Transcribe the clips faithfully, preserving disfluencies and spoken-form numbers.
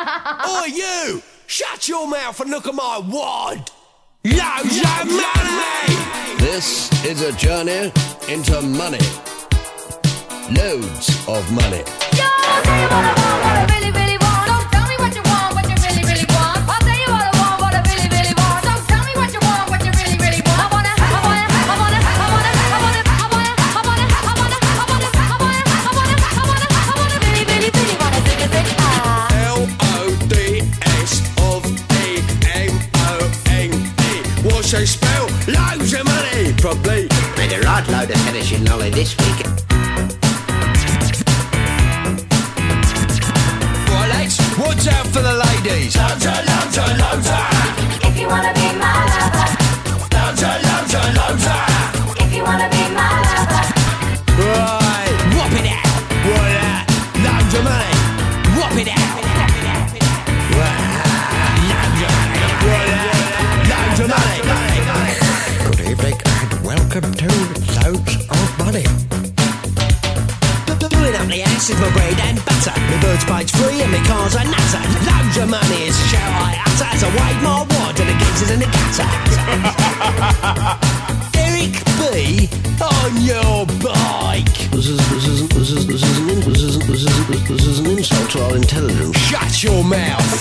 Oi, you! Shut your mouth and look at my wad! Loads of money! This is a journey into money. Loads of money. Yo, I'll tell you what I want, what I really, really want. Don't tell me what you want, what you really, really want. I'll tell you what I want, what I really, really want. Don't tell me what you want, what you really, really want. I wanna, I wanna, I wanna, I wanna, I wanna, I wanna, I wanna, I wanna, I wanna, I wanna, I wanna, I wanna, I wanna, really, really, really wanna sing a sing ah. L O D S of E M O N E. What's they spell? Loads of money! Probably. Made a right load of finishing knowledge this week. What's out for the ladies? Loads of, loads of, loads of. If you wanna be my lover. Loads of, loads of, loads of. If you wanna be my lover. Right, whop it out. What that? Loads of money. Whop it out. Loads of money. Loads of money. Good evening and welcome to Loads of Money. Doing up the ass is my bread and butter. My bird's page free and my car's a nutter. Loads of money is shout I utter as I wave my wad and the geezers in the gutter. Eric B on your bike. This is this is this is this is an this is this is this is an insult to our intelligence. Shut your mouth.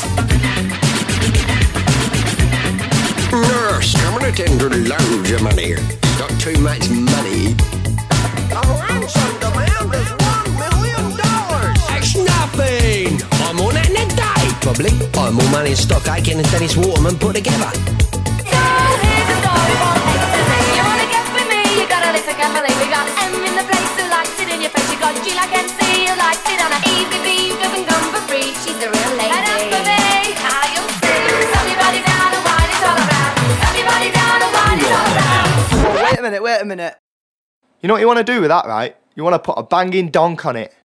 Nurse, coming at into loads of money. Got too much money. Oh, I'm some demand is one million dollars. That's nothing. I'm on that in a day. Probably. I'm all money in stock Aiken and Dennis Waterman put together. So here's a story for ecstasy. You wanna get with me? You gotta listen carefully. We got M in the place who likes it in your face. You got G like M C who likes it on a easy beam. Doesn't come for free. She's a real lady. And up for me, how you'll see. Stop your body down and wine it's all around. Stop your body down and wine it's all around. Oh, wait a minute, wait a minute. You know what you want to do with that, right? You want to put a banging donk on it.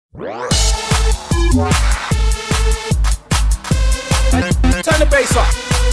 Turn the bass up.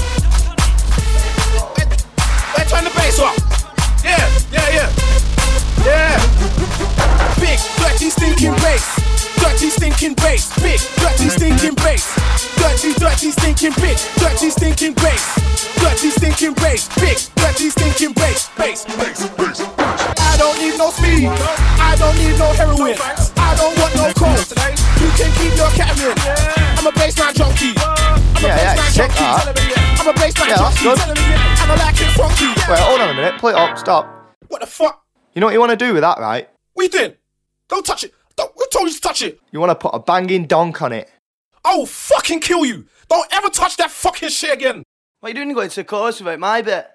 Wait, turn the bass up. Yeah, yeah, yeah. Yeah. Big, dirty, stinking bass. Dirty, stinking bass. Big, dirty, stinking bass. Dirty, dirty, stinking big. Dirty, stinking bass. Dirty, stinking bass. Big, dirty, stinking bass. Bass, bass, bass. I don't need no speed. I don't need no heroin. I don't want no coke. You can keep your ketamine. I'm a bassline junkie. I'm a Yeah, yeah, bassline sick, junkie. that. I'm a bassline Yeah, that's junkie. good. And I like it funky. Wait, hold on a minute. Play it up. Stop. What the fuck? You know what you want to do with that, right? What you doing? Don't touch it. Don't, who told you to touch it? You want to put a banging donk on it. I will fucking kill you. Don't ever touch that fucking shit again. What are you doing going to the chorus without my bit?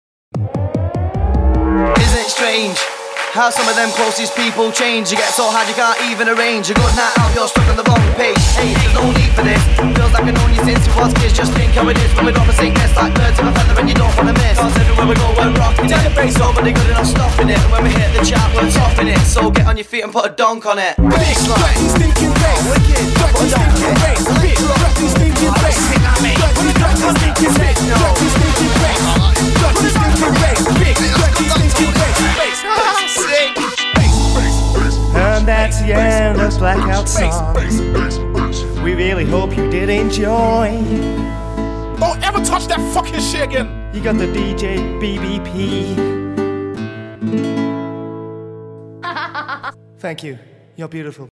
Isn't it strange how some of them closest people change? You get so hard you can't even arrange. A good night out, you're stuck on the wrong page. Hey, there's no need for this. Feels like I've known you since we was kids. Just think how it is when we drop a sickness like birds of a feather and you don't wanna miss. Cause everywhere we go we're rocking it. The bass nobody good enough stopping it. And when we hit the chart we're topping it. So get on your feet and put a donk on it. Big, dirty, stinking bass. Wicked, dirty, stinking bass. Big, dirty, stinking bass. Dirty, dirty, stinking bass. Dirty, stinking bass. Dirty, stinking bass. Big, dirty, stinking bass. Bass, bass, sick. And that's the end of Blackout Song. We really hope you did enjoy. Don't ever touch that fucking shit again. You got the D J B B P. Thank you. You're beautiful.